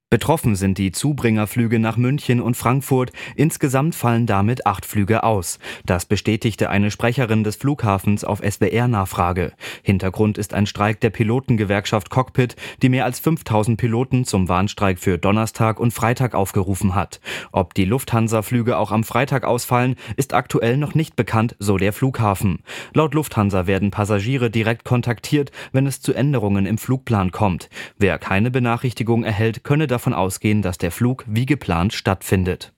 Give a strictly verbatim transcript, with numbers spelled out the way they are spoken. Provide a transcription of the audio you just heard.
Betroffen sind die Zubringerflüge nach München und Frankfurt. Insgesamt fallen damit acht Flüge aus. Das bestätigte eine Sprecherin des Flughafens auf S W R-Nachfrage. Hintergrund ist ein Streik der Pilotengewerkschaft Cockpit, die mehr als fünftausend Piloten zum Warnstreik für Donnerstag und Freitag aufgerufen hat. Ob die Lufthansa-Flüge auch am Freitag ausfallen, ist aktuell noch nicht bekannt, so der Flughafen. Laut Lufthansa werden Passagiere direkt kontaktiert, wenn es zu Änderungen im Flugplan kommt. Wer keine Benachrichtigung erhält, könne davon ausgehen, dass der Flug wie geplant stattfindet.